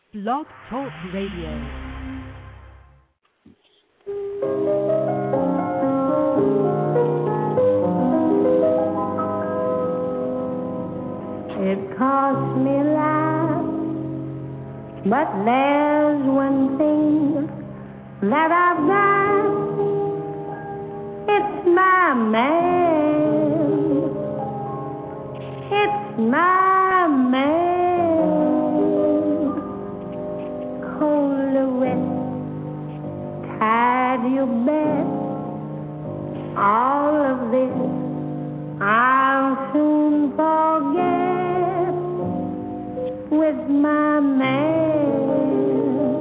Blog Talk Radio. It cost me life, but there's one thing that I've got. It's my man. It's my man. Cold the wet, tied your bed. All of this I'll soon forget with my man.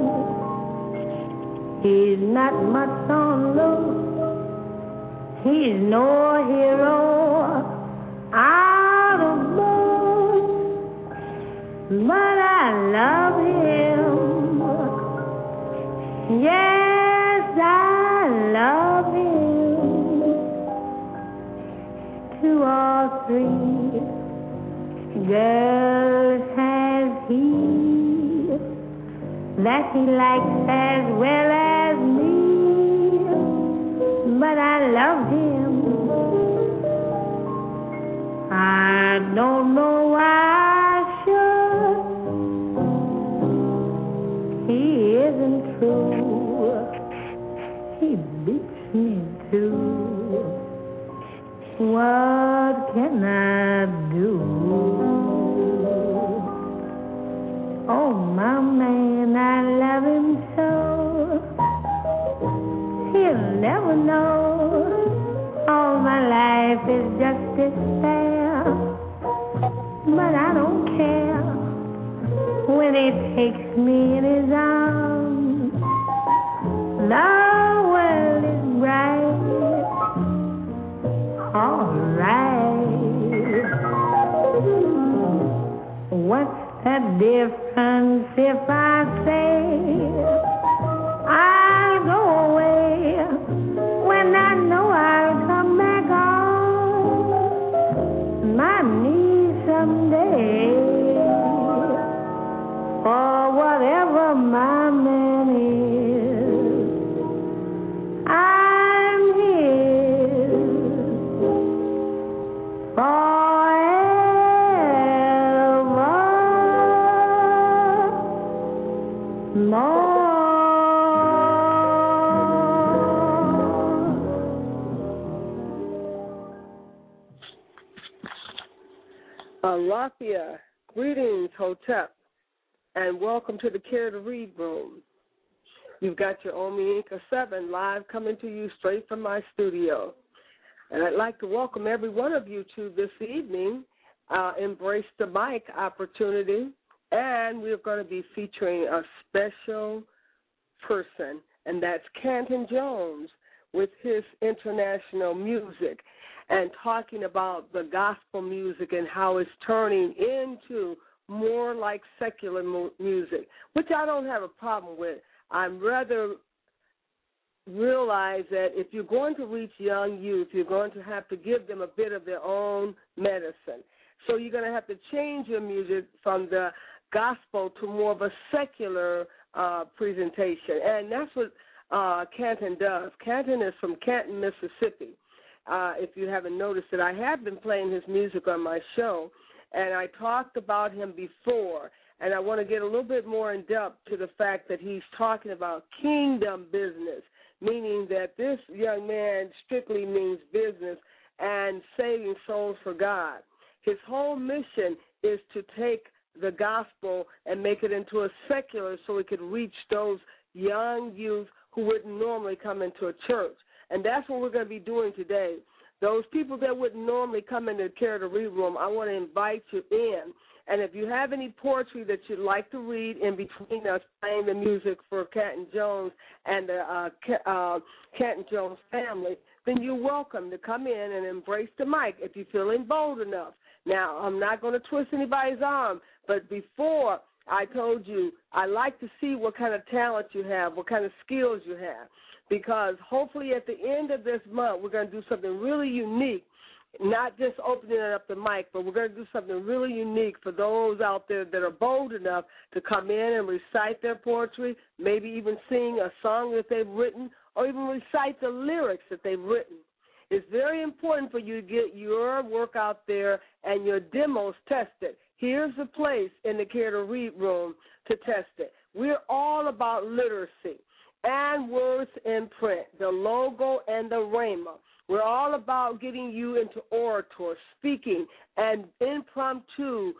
He's not much on look. He's no hero out of book, but I love him. Yes, I love him. 2 or 3 girls has he that he likes as well as me, but I love him. I don't know why I should. He isn't true. He beats me too. What can I do? Oh, my man, I love him so. He'll never know. All my life is just despair, but I don't care when he takes me in his arms. The world is bright, all right. What's the difference if I say I'll go away when I know I'll come back on my knees someday? For whatever my man is, I'm his forevermore. Raffia, greetings, Hotep, and welcome to the Care to Read room. You've got your Omi Inca 7 live coming to you straight from my studio. And I'd like to welcome every one of you to this evening, Embrace the Mic opportunity, and we're going to be featuring a special person, and that's Canton Jones with his international music, and talking about the gospel music and how it's turning into more like secular music, which I don't have a problem with. I'm rather realize that if you're going to reach young youth, you're going to have to give them a bit of their own medicine. So you're going to have to change your music from the gospel to more of a secular presentation. And that's what Canton does. Canton is from Canton, Mississippi. If you haven't noticed it, I have been playing his music on my show, and I talked about him before, and I want to get a little bit more in depth to the fact that he's talking about kingdom business, meaning that this young man strictly means business and saving souls for God. His whole mission is to take the gospel and make it into a secular so it could reach those young youth who wouldn't normally come into a church. And that's what we're going to be doing today. Those people that wouldn't normally come into the Care to Read room, I want to invite you in. And if you have any poetry that you'd like to read in between us playing the music for Canton Jones and the Canton Jones family, then you're welcome to come in and embrace the mic if you're feeling bold enough. Now, I'm not going to twist anybody's arm, but before I told you I like to see what kind of talent you have, what kind of skills you have, because hopefully at the end of this month we're going to do something really unique not just opening up the mic, but we're going to do something really unique for those out there that are bold enough to come in and recite their poetry, maybe even sing a song that they've written, or even recite the lyrics that they've written. It's very important for you to get your work out there and your demos tested. Here's a place in the Care to Read room to test it. We're all about literacy and words in print, the logo and the rhema. We're all about getting you into orator, speaking, and impromptu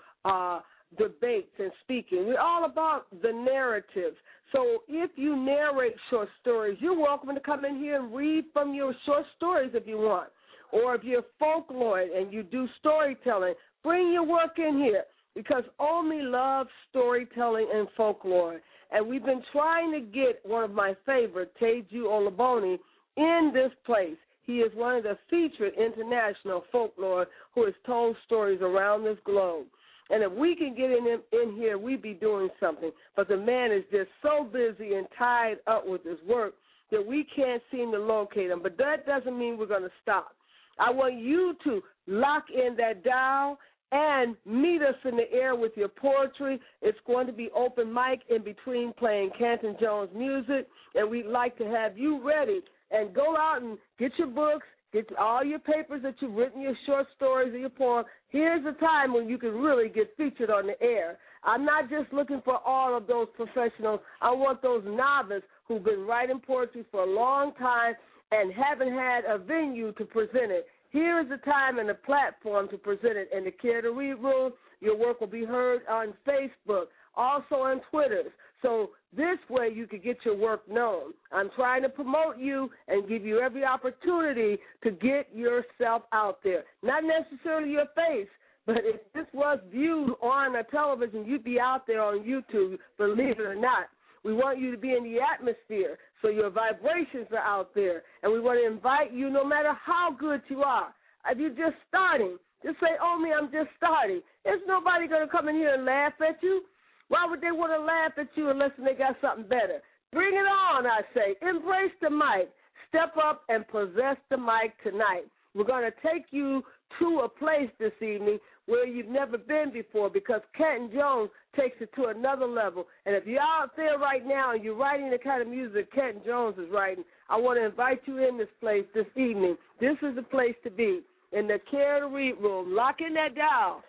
debates and speaking. We're all about the narratives. So if you narrate short stories, you're welcome to come in here and read from your short stories if you want. Or if you're folklore and you do storytelling, bring your work in here, because Omi loves storytelling and folklore. And we've been trying to get one of my favorites, Teju Olaboni, in this place. He is one of the featured international folklore who has told stories around this globe. And if we can get in here, we'd be doing something. But the man is just so busy and tied up with his work that we can't seem to locate him. But that doesn't mean we're going to stop. I want you to lock in that dial and meet us in the air with your poetry. It's going to be open mic in between playing Canton Jones music, and we'd like to have you ready. And go out and get your books, get all your papers that you've written, your short stories or your poem. Here's the time when you can really get featured on the air. I'm not just looking for all of those professionals. I want those novices who've been writing poetry for a long time and haven't had a venue to present it. Here is the time and the platform to present it in the Care to Read room. Your work will be heard on Facebook, also on Twitter. So this way you can get your work known. I'm trying to promote you and give you every opportunity to get yourself out there. Not necessarily your face, but if this was viewed on a television, you'd be out there on YouTube, believe it or not. We want you to be in the atmosphere so your vibrations are out there. And we want to invite you, no matter how good you are. If you're just starting, just say, Omi, I'm just starting. There's nobody going to come in here and laugh at you. Why would they want to laugh at you unless they got something better? Bring it on, I say. Embrace the mic. Step up and possess the mic tonight. We're going to take you to a place this evening where you've never been before, because Canton Jones takes it to another level. And if you're out there right now and you're writing the kind of music Canton Jones is writing, I want to invite you in this place this evening. This is the place to be, in the Care to Read room. Lock in that dial,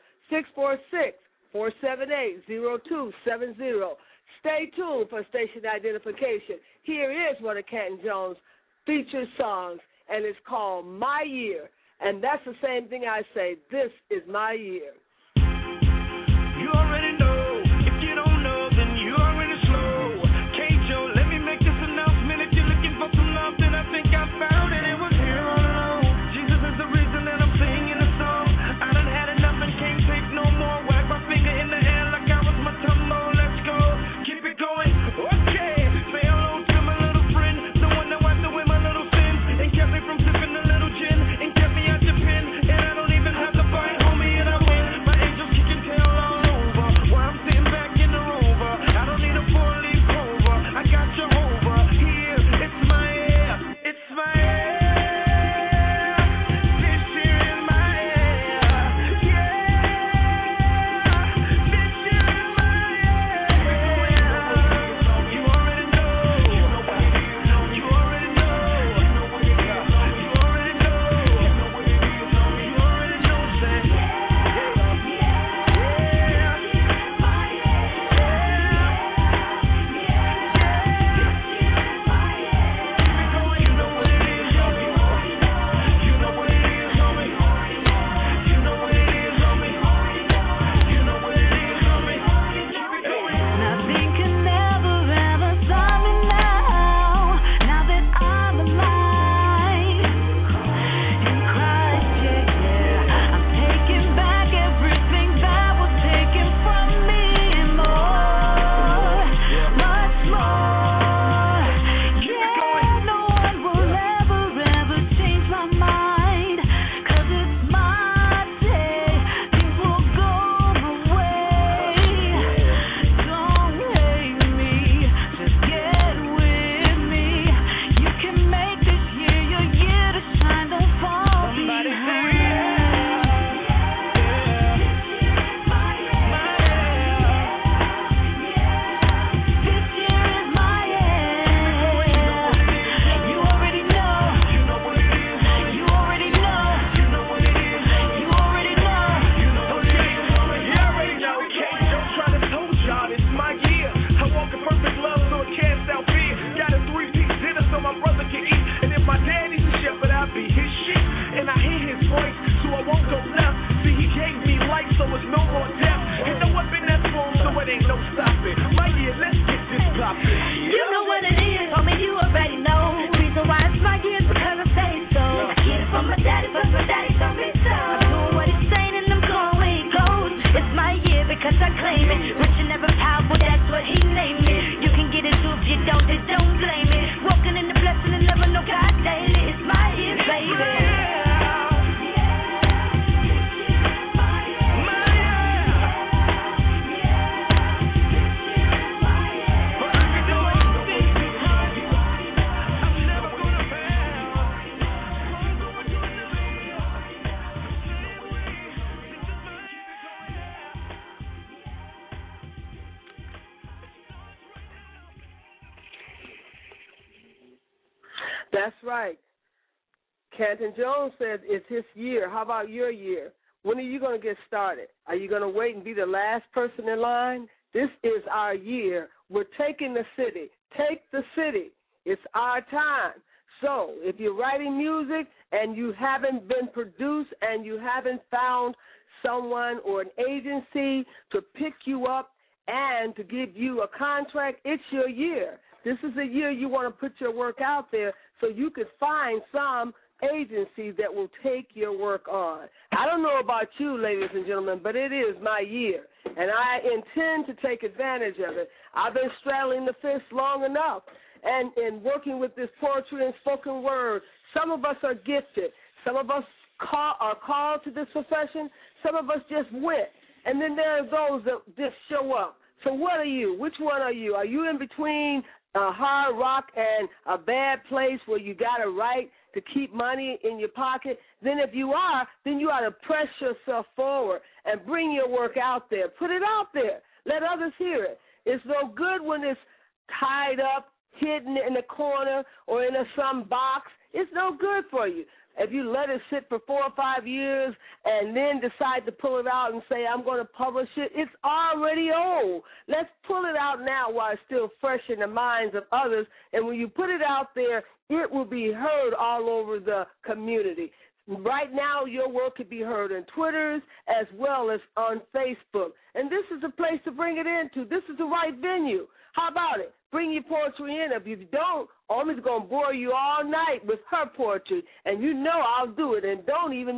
646-478-0270. Stay tuned for station identification. Here is one of Canton Jones' featured songs, and it's called My Year. And that's the same thing I say. This is my year. You already know. If you don't know, then you already slow. K-Joe, let me make this announcement. If you're looking for some love, then I think I found it. It was here all along. Jesus is the reason that I'm singing the song. I done had enough and can't take no more. Wag my finger in the air like I was my tumbo. Let's go. Keep it going. Okay. Say hello to my little friend, the one that wiped away my little sins and kept me from sipping a little gin and kept me at the pin. And I don't even have to fight, homie, and I win. My angels kicking tail all over. That's right. Canton Jones said it's his year. How about your year? When are you going to get started? Are you going to wait and be the last person in line? This is our year. We're taking the city. Take the city. It's our time. So if you're writing music and you haven't been produced and you haven't found someone or an agency to pick you up and to give you a contract, it's your year. This is a year you want to put your work out there so you could find some agency that will take your work on. I don't know about you, ladies and gentlemen, but it is my year, and I intend to take advantage of it. I've been straddling the fence long enough, and in working with this poetry and spoken word, some of us are gifted. Some of us are called to this profession. Some of us just went, and then there are those that just show up. So what are you? Which one are you? Are you in between hard rock and a bad place where you got to write to keep money in your pocket? Then if you are, then you ought to press yourself forward and bring your work out there. Put it out there. Let others hear it. It's no good when it's tied up, hidden in a corner or in some box. It's no good for you. If you let it sit for 4 or 5 years and then decide to pull it out and say, I'm going to publish it, it's already old. Let's pull it out now while it's still fresh in the minds of others. And when you put it out there, it will be heard all over the community. Right now, your work could be heard on Twitters as well as on Facebook. And this is a place to bring it into. This is the right venue. How about it? Bring your poetry in. If you don't, Omi's going to bore you all night with her poetry, and you know I'll do it. And don't even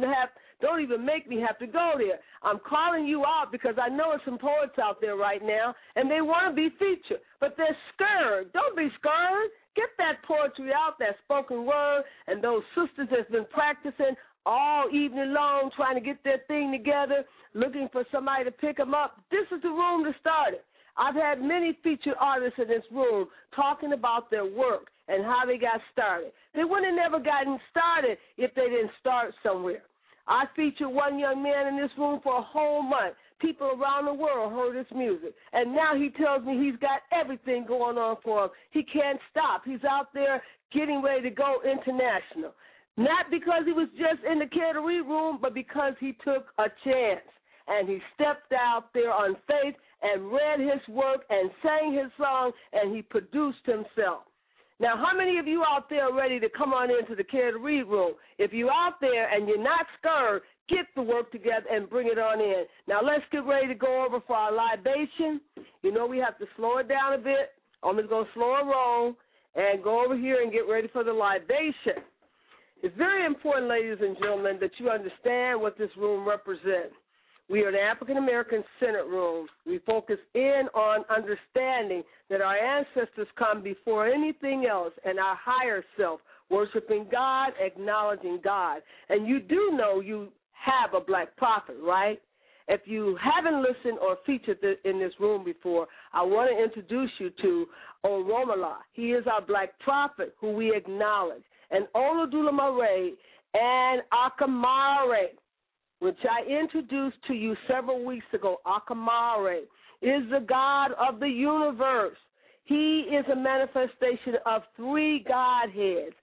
make me have to go there. I'm calling you out because I know there's some poets out there right now, and they want to be featured, but they're scared. Don't be scared. Get that poetry out, that spoken word, and those sisters that's been practicing all evening long trying to get their thing together, looking for somebody to pick them up. This is the room to start it. I've had many featured artists in this room talking about their work and how they got started. They wouldn't have never gotten started if they didn't start somewhere. I featured one young man in this room for a whole month. People around the world heard his music, and now he tells me he's got everything going on for him. He can't stop. He's out there getting ready to go international, not because he was just in the Care to Read room, but because he took a chance, and he stepped out there on faith and read his work and sang his song, and he produced himself. Now, how many of you out there are ready to come on into the Care to Read room? If you're out there and you're not scared, get the work together and bring it on in. Now, let's get ready to go over for our libation. You know we have to slow it down a bit. I'm just going to slow it roll and go over here and get ready for the libation. It's very important, ladies and gentlemen, that you understand what this room represents. We are an African-American Senate room. We focus in on understanding that our ancestors come before anything else and our higher self, worshiping God, acknowledging God. And you do know you have a black prophet, right? If you haven't listened or featured in this room before, I want to introduce you to Oromala. He is our black prophet who we acknowledge. And Olodumare and Akamare, which I introduced to you several weeks ago. Akamare is the God of the universe. He is a manifestation of 3 Godheads,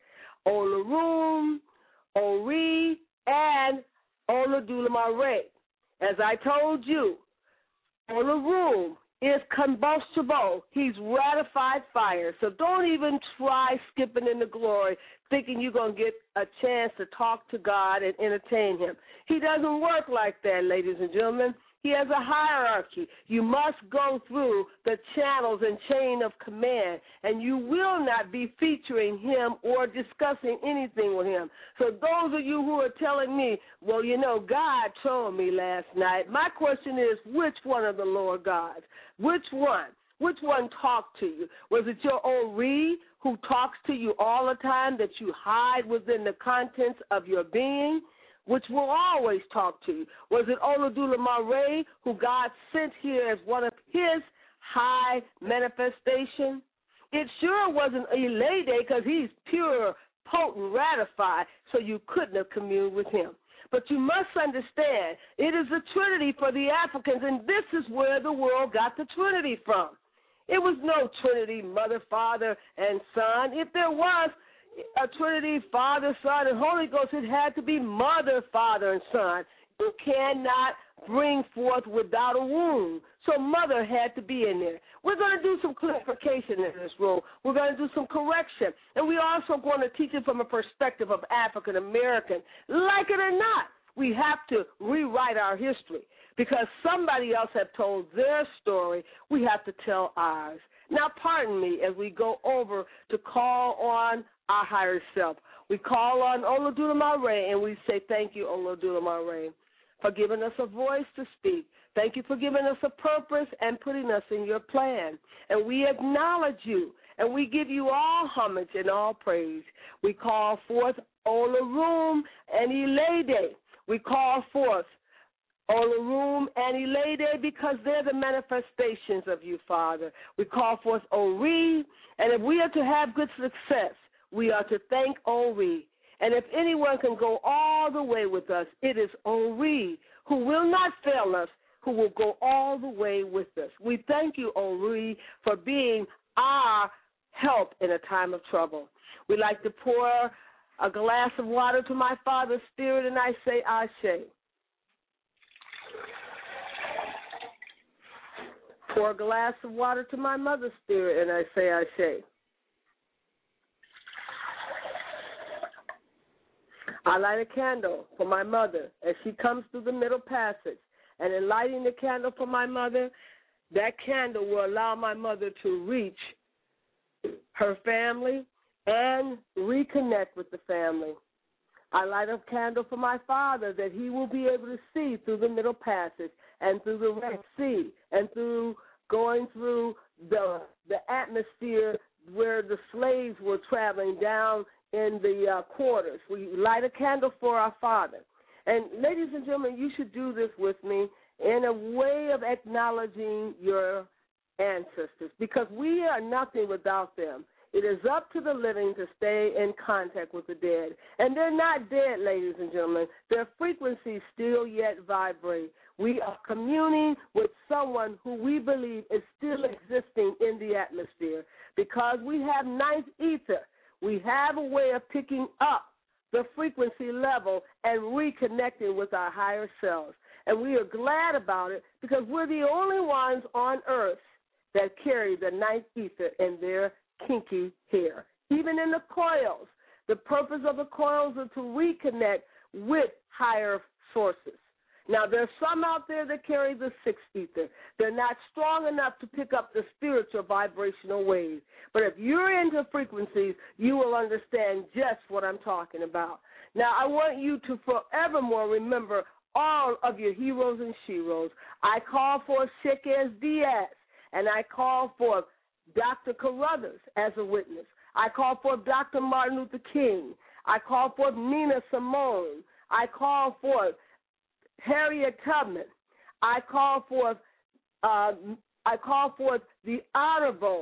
Olorum, Ori, and Olodumare. As I told you, Olorum is combustible. He's ratified fire. So don't even try skipping into glory thinking you're going to get a chance to talk to God and entertain him. He doesn't work like that, ladies and gentlemen. He has a hierarchy. You must go through the channels and chain of command, and you will not be featuring him or discussing anything with him. So those of you who are telling me, well, you know, God told me last night, my question is, which one of the Lord gods? Which one? Which one talked to you? Was it your Ori who talks to you all the time that you hide within the contents of your being, which will always talk to you? Was it Olodumare who God sent here as one of his high manifestations? It sure wasn't Elede because he's pure, potent, ratified, so you couldn't have communed with him. But you must understand, it is a Trinity for the Africans, and this is where the world got the Trinity from. It was no Trinity, Mother, Father, and Son. If there was, a Trinity, Father, Son, and Holy Ghost. It had to be mother, father, and son. You cannot bring forth without a womb. So mother had to be in there. We're going to do some clarification in this room. We're going to do some correction. And we're also going to teach it from a perspective of African American. Like it or not, we have to rewrite our history because somebody else have told their story. We have to tell ours. Now, pardon me as we go over to call on our higher self. We call on Olodumare and we say, thank you, Olodumare, for giving us a voice to speak. Thank you for giving us a purpose and putting us in your plan. And we acknowledge you, and we give you all homage and all praise. We call forth Olarum and Elede. We call forth Olarum and Elede because they're the manifestations of you, Father. We call forth Ori, and if we are to have good success, we are to thank Ori. And if anyone can go all the way with us, it is Ori, who will not fail us, who will go all the way with us. We thank you, Ori, for being our help in a time of trouble. We like to pour a glass of water to my Father's spirit, and I say, Ashe. Pour a glass of water to my mother's spirit, and I say, Ashe. I light a candle for my mother as she comes through the middle passage. And in lighting the candle for my mother, that candle will allow my mother to reach her family and reconnect with the family. I light a candle for my father that he will be able to see through the middle passage and through the Red Sea and through going through the atmosphere where the slaves were traveling down in the quarters. We light a candle for our Father. And ladies and gentlemen, you should do this with me in a way of acknowledging your ancestors because we are nothing without them. It is up to the living to stay in contact with the dead. And they're not dead, ladies and gentlemen. Their frequencies still yet vibrate. We are communing with someone who we believe is still existing in the atmosphere because we have ninth ether. We have a way of picking up the frequency level and reconnecting with our higher selves. And we are glad about it because we're the only ones on earth that carry the ninth ether in their kinky hair. Even in the coils, the purpose of the coils is to reconnect with higher sources. Now, there's some out there that carry the sixth ether. They're not strong enough to pick up the spiritual vibrational waves. But if you're into frequencies, you will understand just what I'm talking about. Now, I want you to forevermore remember all of your heroes and sheroes. I call for Sheikh Diaz, and I call for Dr. Carruthers as a witness. I call for Dr. Martin Luther King. I call for Nina Simone. I call for Harriet Tubman. I call forth the Honorable,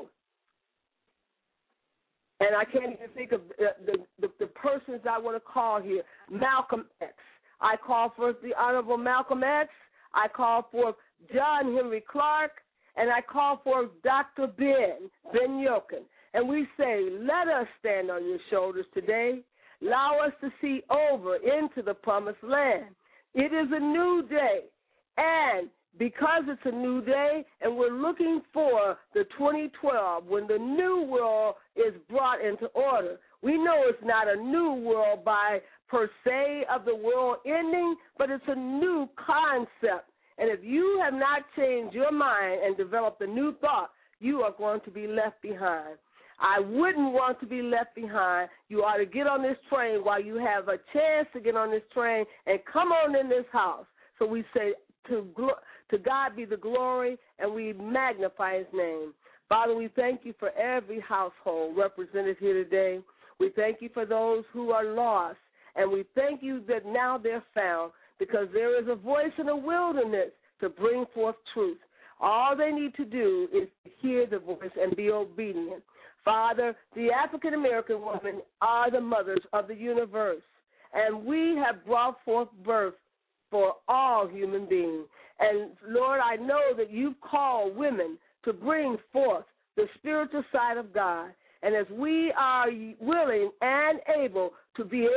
and I can't even think of the persons I want to call here, Malcolm X. I call forth the Honorable Malcolm X. I call forth John Henry Clark, and I call forth Dr. Ben Yokin. And we say, let us stand on your shoulders today. Allow us to see over into the promised land. It is a new day, and because it's a new day and we're looking for the 2012 when the new world is brought into order, we know it's not a new world by per se of the world ending, but it's a new concept. And if you have not changed your mind and developed a new thought, you are going to be left behind. I wouldn't want to be left behind. You ought to get on this train while you have a chance to get on this train and come on in this house. So we say to God be the glory, and we magnify his name. Father, we thank you for every household represented here today. We thank you for those who are lost, and we thank you that now they're found because there is a voice in the wilderness to bring forth truth. All they need to do is hear the voice and be obedient. Father, the African-American women are the mothers of the universe, and we have brought forth birth for all human beings. And, Lord, I know that you've called women to bring forth the spiritual side of God. And as we are willing and able to be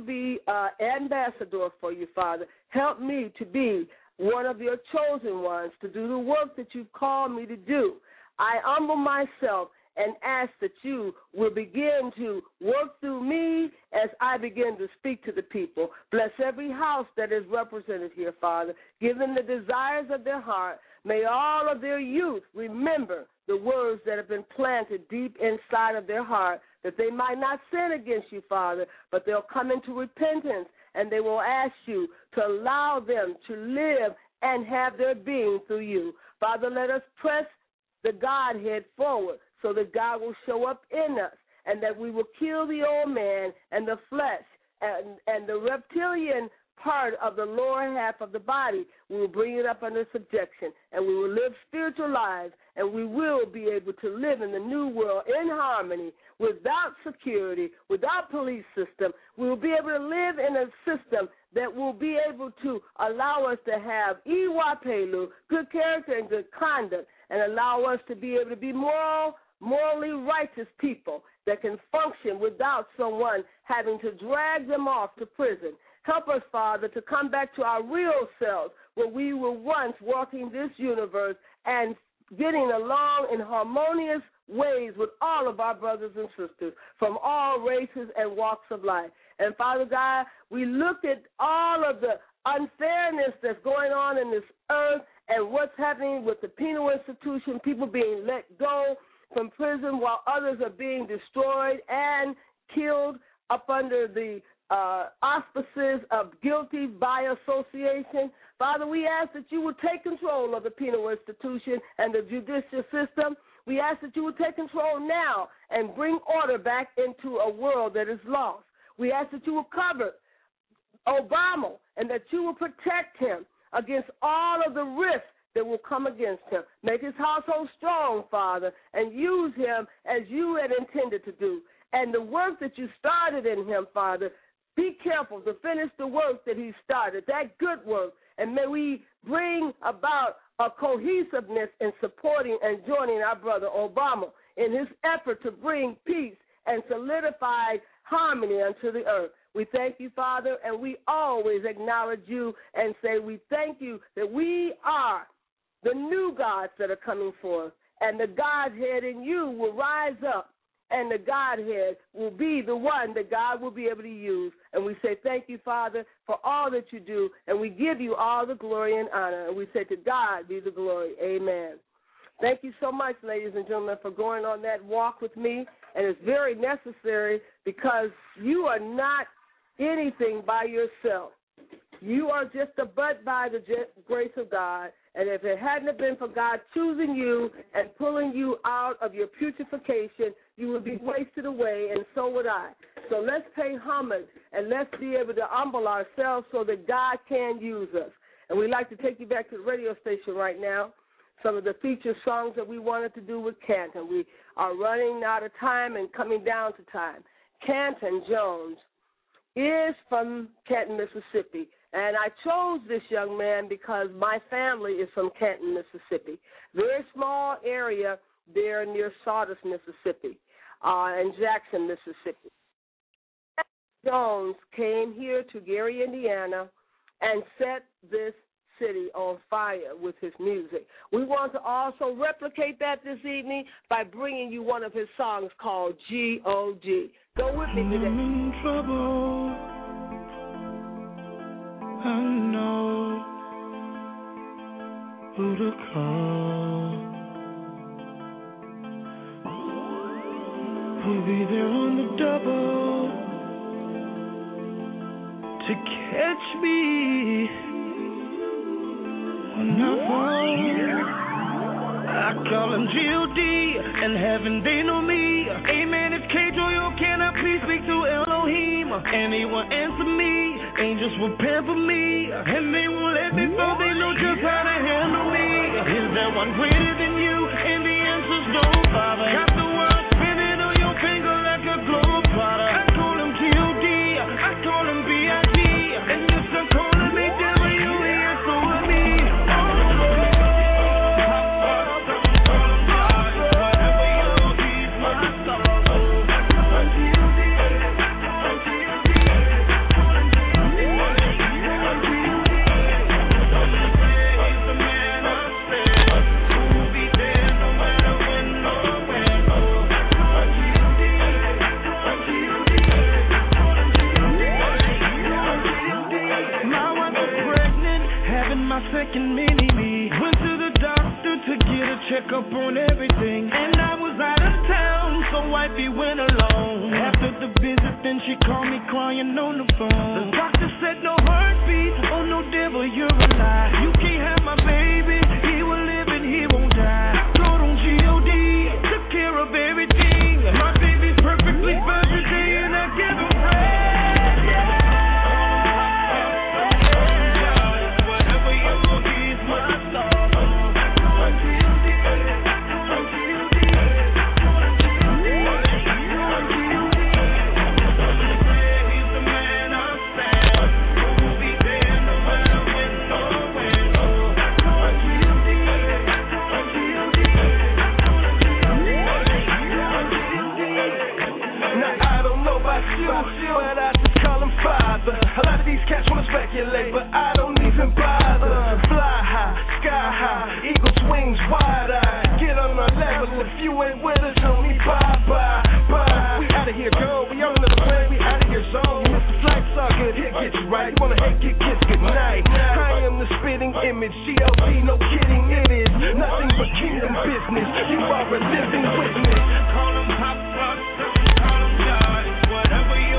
ambassador for you, Father, help me to be one of your chosen ones to do the work that you've called me to do. I humble myself and ask that you will begin to work through me as I begin to speak to the people. Bless every house that is represented here, Father. Give them the desires of their heart. May all of their youth remember the words that have been planted deep inside of their heart, that they might not sin against you, Father, but they'll come into repentance and they will ask you to allow them to live and have their being through you. Father, let us press the Godhead forward so that God will show up in us and that we will kill the old man and the flesh and the reptilian part of the lower half of the body. We will bring it up under subjection, and we will live spiritual lives, and we will be able to live in the new world in harmony, without security, without police system. We will be able to live in a system that will be able to allow us to have iwapelu, good character and good conduct, and allow us to be able to be morally righteous people that can function without someone having to drag them off to prison. Help us, Father, to come back to our real selves where we were once walking this universe and getting along in harmonious ways with all of our brothers and sisters from all races and walks of life. And, Father God, we looked at all of the unfairness that's going on in this earth and what's happening with the penal institution, people being let go from prison while others are being destroyed and killed up under the auspices of guilty by association. Father, we ask that you would take control of the penal institution and the judicial system. We ask that you would take control now and bring order back into a world that is lost. We ask that you will cover Obama and that you will protect him against all of the risks that will come against him. Make his household strong, Father, and use him as you had intended to do. And the work that you started in him, Father, be careful to finish the work that he started, that good work. And may we bring about a cohesiveness in supporting and joining our brother Obama in his effort to bring peace and solidify harmony unto the earth. We thank you, Father, and we always acknowledge you and say we thank you that we are the new gods that are coming forth, and the Godhead in you will rise up, and the Godhead will be the one that God will be able to use. And we say thank you, Father, for all that you do, and we give you all the glory and honor. And we say to God be the glory. Amen. Thank you so much, ladies and gentlemen, for going on that walk with me. And it's very necessary because you are not anything by yourself. You are just a bud by the grace of God. And if it hadn't been for God choosing you and pulling you out of your putrefaction, you would be wasted away, and so would I. So let's pay homage, and let's be able to humble ourselves so that God can use us. And we'd like to take you back to the radio station right now, some of the feature songs that we wanted to do with Canton. We are running out of time and coming down to time. Canton Jones is from Canton, Mississippi. And I chose this young man because my family is from Canton, Mississippi. Very small area there near Sardis, Mississippi, and Jackson, Mississippi. Jones came here to Gary, Indiana, and set this city on fire with his music. We want to also replicate that this evening by bringing you one of his songs called G.O.G. Go with me today. I'm in trouble. I know who to call. Who'll be there on the double to catch me when I fall. I call him G.O.D. and heaven they know me. Amen, it's K-Joyo, can I please speak to Elohim? And he will answer me. Angels will pamper me, and they won't let me fall. They know just how to handle me. Is there one greater than you? And the answer's no, Father. Got the world spinning on your finger like a globe plotter. I call him G.O.D. I call him B.I.G. And yes, I'm calling me W.E.S. over me. Whatever you need, my soul. on everything. And I was out of town, so wifey went alone. After the visit, then she called me crying on the phone. The doctor said no heartbeat, oh no devil, you're alive. You can't have my baby, he will live and he won't die. I told him G.O.D. took care of everything. My baby's perfectly fine today and I give him praise. But I just call him father. A lot of these cats wanna speculate, but I don't even bother. Fly high, sky high, eagles wings wide eye. Get on my level, if you ain't with us, homie, bye bye bye. We outta here, go. We on another plane, we outta here, zone. If the flight's all good, he'll get you right. You wanna hate, get kissed goodnight. I am the spitting image, G.O.D. no kidding, it is nothing but kingdom business. You are a living witness. Call him Pop Rock, call him God, whatever you.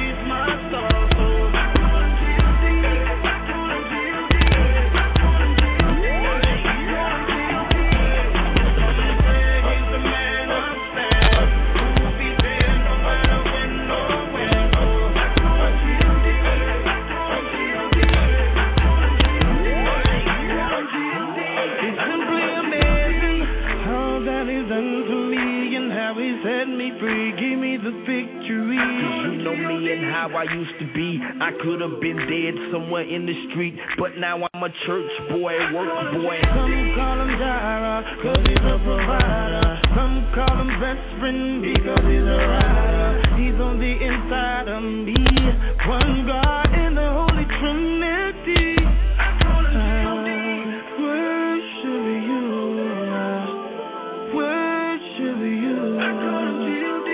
How I used to be, I could have been dead somewhere in the street, but now I'm a church boy, work boy. Some call him Jara, cause he's a provider. Some call him best friend because he's a rider. He's on the inside of me, one God in the Holy Trinity. I call him G.O.D. Worship you, worship you. I call him G.O.D.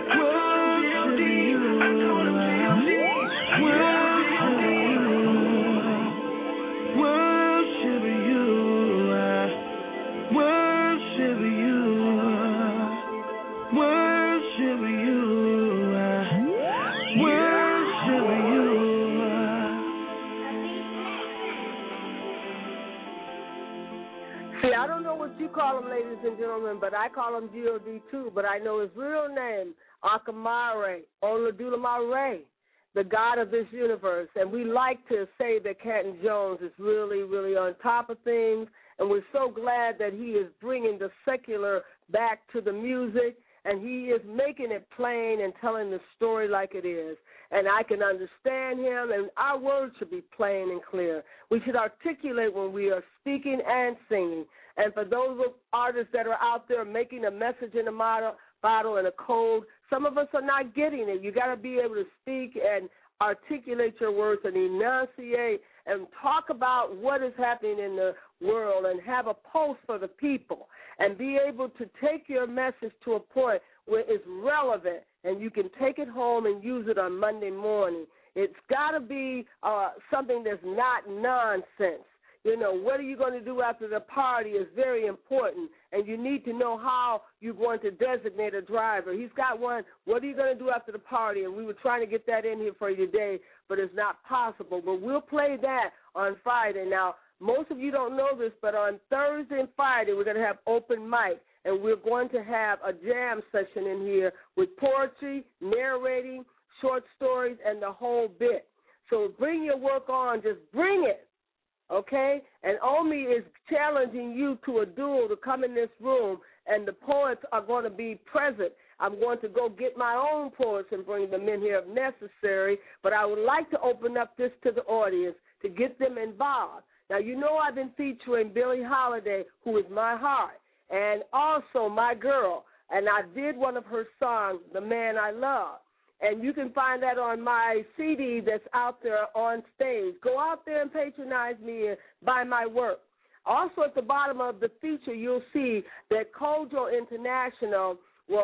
You call him, ladies and gentlemen, but I call him G.O.D. too, but I know his real name, Akamare, Oladulamare, the God of this universe. And we like to say that Canton Jones is really, really on top of things, and we're so glad that he is bringing the secular back to the music, and he is making it plain and telling the story like it is. And I can understand him, and our words should be plain and clear. We should articulate when we are speaking and singing. And for those artists that are out there making a message in a bottle and a code, some of us are not getting it. You got to be able to speak and articulate your words and enunciate and talk about what is happening in the world and have a pulse for the people and be able to take your message to a point where it's relevant and you can take it home and use it on Monday morning. It's got to be something that's not nonsense. You know, what are you going to do after the party is very important, and you need to know how you're going to designate a driver. He's got one, what are you going to do after the party? And we were trying to get that in here for you today, but it's not possible. But we'll play that on Friday. Now, most of you don't know this, but on Thursday and Friday we're going to have open mic, and we're going to have a jam session in here with poetry, narrating, short stories, and the whole bit. So bring your work on. Just bring it. Okay? And Omi is challenging you to a duel to come in this room, and the poets are going to be present. I'm going to go get my own poets and bring them in here if necessary, but I would like to open up this to the audience to get them involved. Now, you know I've been featuring Billie Holiday, who is my heart, and also my girl, and I did one of her songs, The Man I Love. And you can find that on my CD that's out there on stage. Go out there and patronize me and buy my work. Also, at the bottom of the feature, you'll see that Kojo International,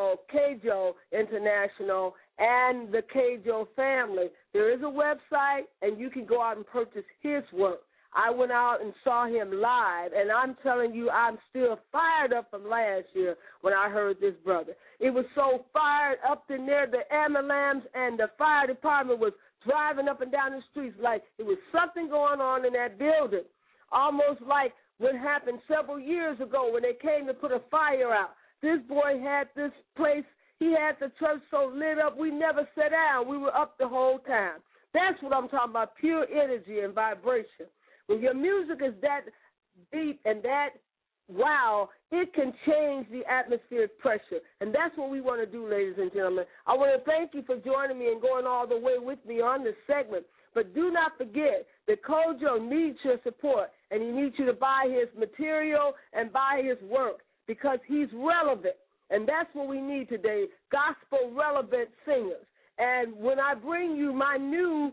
Kojo International, and the Kojo family. There is a website, and you can go out and purchase his work. I went out and saw him live, and I'm telling you, I'm still fired up from last year when I heard this brother. It was so fired up in there, the ambulance and the fire department was driving up and down the streets like it was something going on in that building, almost like what happened several years ago when they came to put a fire out. This boy had this place, he had the church so lit up, we never sat down. We were up the whole time. That's what I'm talking about, pure energy and vibration. When your music is that deep and that wow, it can change the atmospheric pressure. And that's what we want to do, ladies and gentlemen. I want to thank you for joining me and going all the way with me on this segment. But do not forget that Kojo needs your support, and he needs you to buy his material and buy his work because he's relevant. And that's what we need today, gospel-relevant singers. And when I bring you my new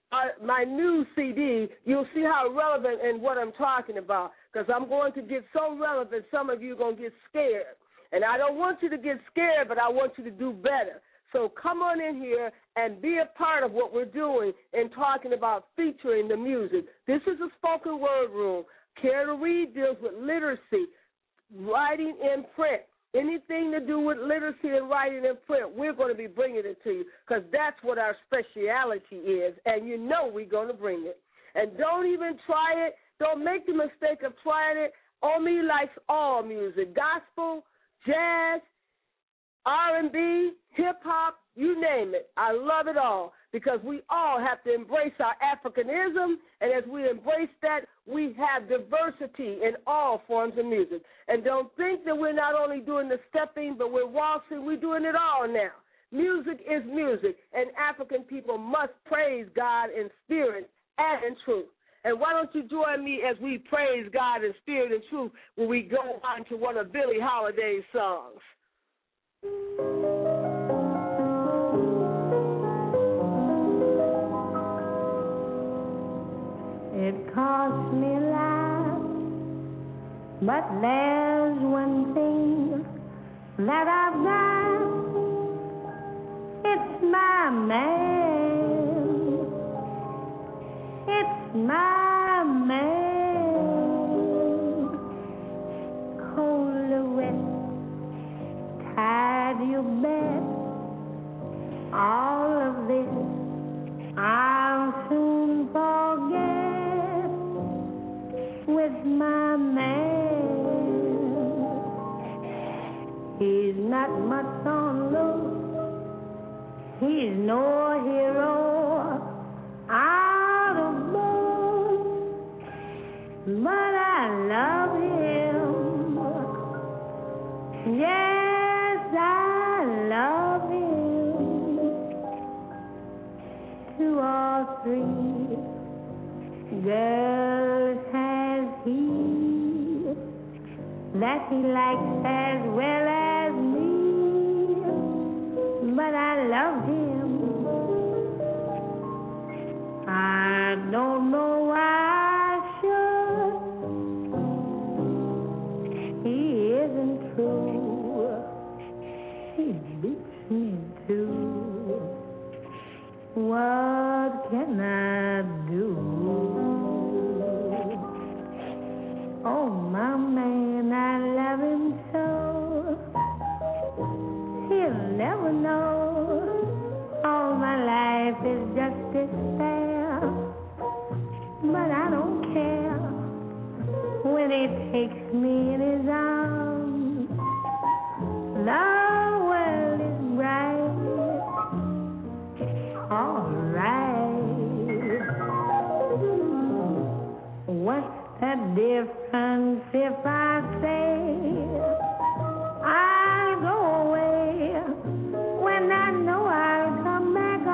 CD, you'll see how relevant and what I'm talking about, because I'm going to get so relevant, some of you are going to get scared. And I don't want you to get scared, but I want you to do better. So come on in here and be a part of what we're doing and talking about featuring the music. This is a spoken word room. Care to Read deals with literacy, writing in print. Anything to do with literacy and writing in print, we're going to be bringing it to you because that's what our speciality is, and you know we're going to bring it. And don't even try it. Don't make the mistake of trying it. Omi likes all music, gospel, jazz, R&B, hip-hop, you name it. I love it all because we all have to embrace our Africanism, and as we embrace that, we have diversity in all forms of music. And don't think that we're not only doing the stepping, but we're waltzing. We're doing it all now. Music is music, and African people must praise God in spirit and in truth. And why don't you join me as we praise God in spirit and truth when we go on to one of Billie Holiday's songs. It cost me life, but there's one thing that I've done. It's my man. It's my man. Cold or wet, tired you bet. All of this I'll soon forget. With my man, he's not much on look. He's no hero out of book, but I love him. Yes, I love him. 2 or 3 girls has he that he likes as well as me, but I love him. I don't know why I should. He isn't true. He beats me too. What can I do? Oh, my man, I love him so. He'll never know. All my life is just despair. But I don't care when he takes me in his arms. The world is bright. All right. What's the difference if I say I'll go away when I know I'll come back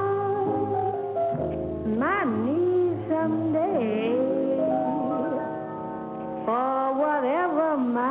on my knees someday? For whatever my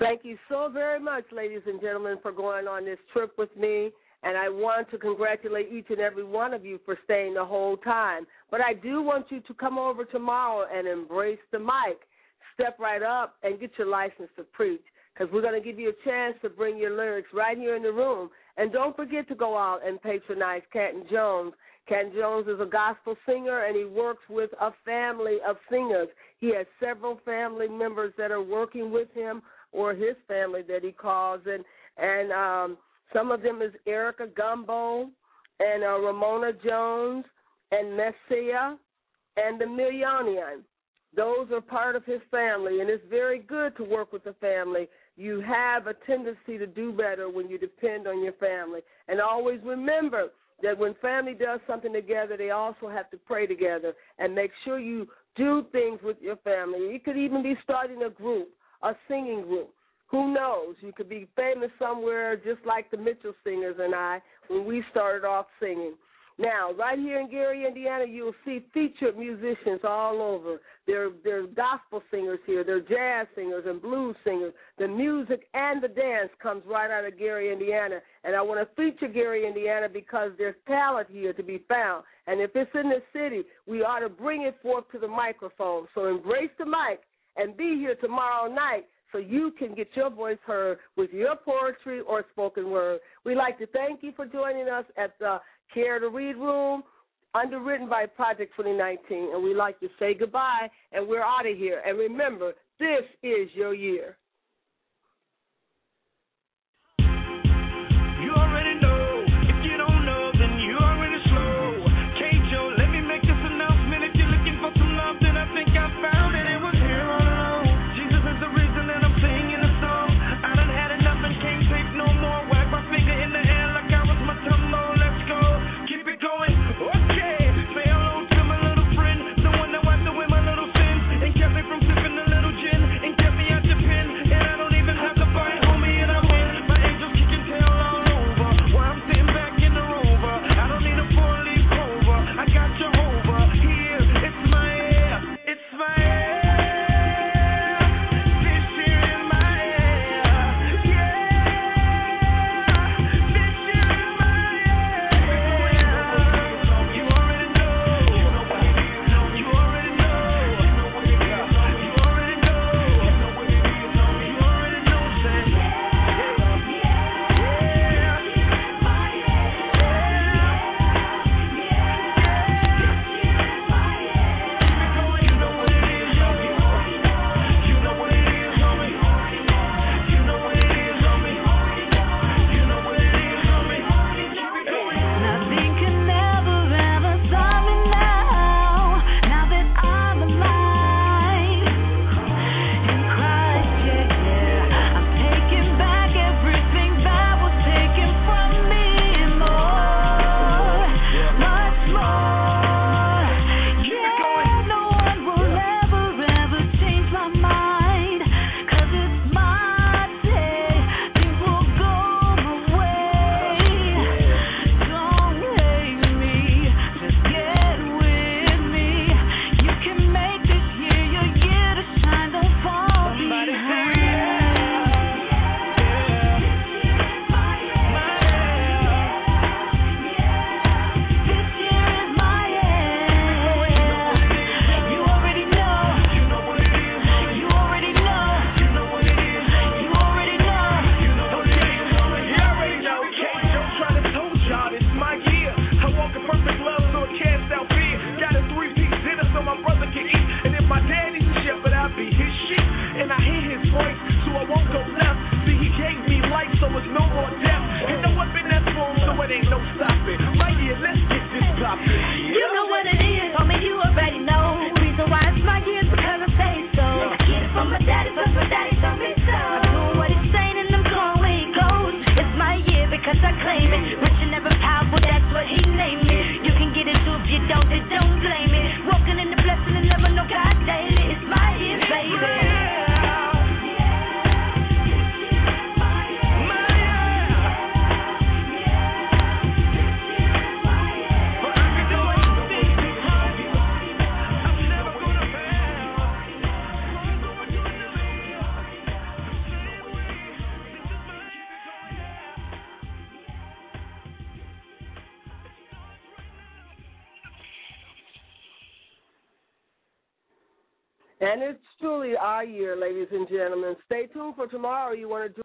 Thank you so very much, ladies and gentlemen, for going on this trip with me. And I want to congratulate each and every one of you for staying the whole time. But I do want you to come over tomorrow and embrace the mic. Step right up and get your license to preach, because we're going to give you a chance to bring your lyrics right here in the room. And don't forget to go out and patronize Canton Jones. Canton Jones is a gospel singer, and he works with a family of singers. He has several family members that are working with him, or his family that he calls. And some of them is Erica Gumbo and Ramona Jones and Messiah and the Millionian. Those are part of his family, and it's very good to work with the family. You have a tendency to do better when you depend on your family. And always remember that when family does something together, they also have to pray together and make sure you do things with your family. You could even be starting a group, a singing group. Who knows? You could be famous somewhere just like the Mitchell Singers and I when we started off singing. Now, right here in Gary, Indiana, you'll see featured musicians all over. There's gospel singers here. There are jazz singers and blues singers. The music and the dance comes right out of Gary, Indiana. And I want to feature Gary, Indiana, because there's talent here to be found. And if it's in the city, we ought to bring it forth to the microphone. So embrace the mic and be here tomorrow night so you can get your voice heard with your poetry or spoken word. We'd like to thank you for joining us at the Care to Read Room, underwritten by Project 2019. And we'd like to say goodbye, and we're out of here. And remember, this is your year. You already know. If you don't know, then you already slow. K-Joe, let me make this announcement. If you're looking for some love, then I think I found it. It was here all along. Jesus is the reason that I'm singing the song. I done had enough and can't take no more. Wag my finger in the air like I was my tumble. Let's go. Keep it going. Okay. Say hello to my little friend, the one that wiped away my little sins and kept me from sipping a little gin and kept me out your pen. And it's truly our year, ladies and gentlemen. Stay tuned for tomorrow. You want to